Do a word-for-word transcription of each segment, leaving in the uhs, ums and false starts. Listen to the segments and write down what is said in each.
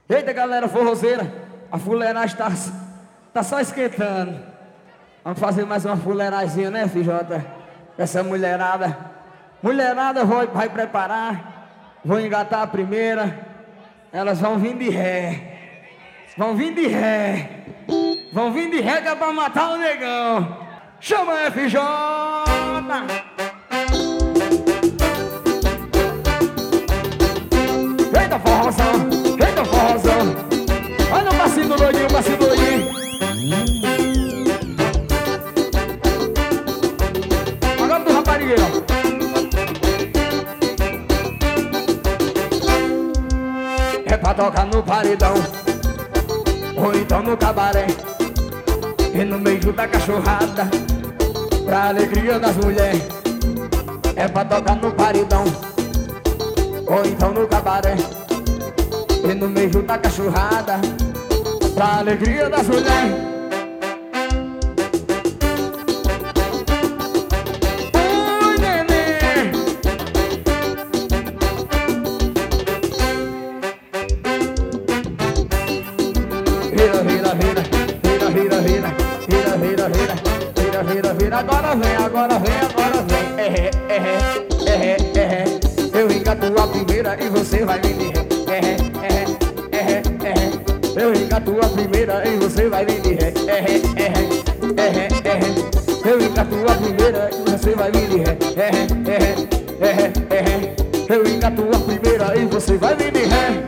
Eita, galera forrozeira, a fuleiragem tá, tá só esquentando. Vamos fazer mais uma fuleirazinha, né, F J? Essa mulherada. Mulherada vai, vai preparar, vou engatar a primeira. Elas vão vir de ré. Vão vir de ré. Vão vir de ré que é pra matar o negão. Chama F J! Eita forrozão, eita forrozão. Olha o passinho do doidinho, o passinho do doidinho. Agora do raparigueiro, ó. É pra tocar no paredão, ou então no cabaré, e no meio da cachorrada, pra alegria das mulheres. É pra tocar no paredão, ou então no cabaré, e no meio da cachorrada, pra alegria das mulheres. Ui, neném! Vira, vira, vira, vira, vira, vira, vira, vira, vira, vira, vira, vira. Agora vem, agora vem, agora vem. É, é, é, é, é. Eu engato a primeira e você vai vir de ré. É, é, é, é. Eu engato a primeira e você vai vir de ré. É, é, é, é. Eu engato a primeira e você vai vir de ré. É, é, é, é. Eu engato a primeira e você vai vir de ré.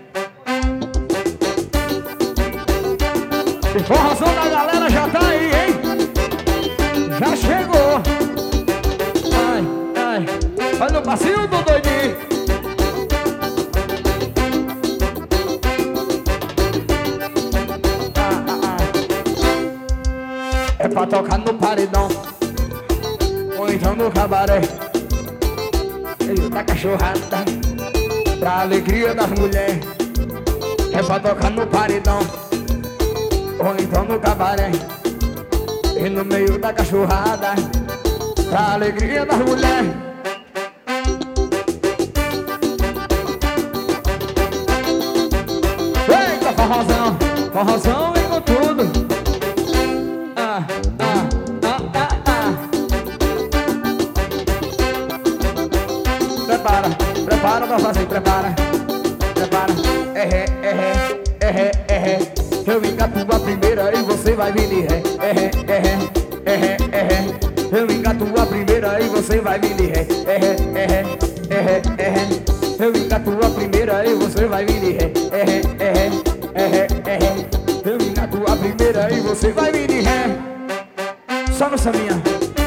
O forrozão da galera já tá aí, hein? Já chegou. Ai, ai. Olha o passinho do doidinho. Ah, ah, ah. É pra tocar no paredão, ou então no cabaré, e da cachorrada, pra alegria das mulheres. É pra tocar no paredão, ou então no cabaré, e no meio da cachorrada, pra alegria das mulheres. Eita, forrozão, forrozão vem com tudo. Ah, ah, ah, ah, ah. Prepara, prepara pra fazer, prepara, prepara. É ré, é ré, é ré, é ré. Eu engato a primeira e você vai vir de ré. É ré, é ré, é ré, é ré. Eu engato a primeira e você vai vir de ré. É ré, é ré, é ré, é ré. Eu engato a primeira e você vai vir de ré. É ré, é ré, é ré, é ré. Eu engato a primeira e você vai vir de ré. Só no sambinha.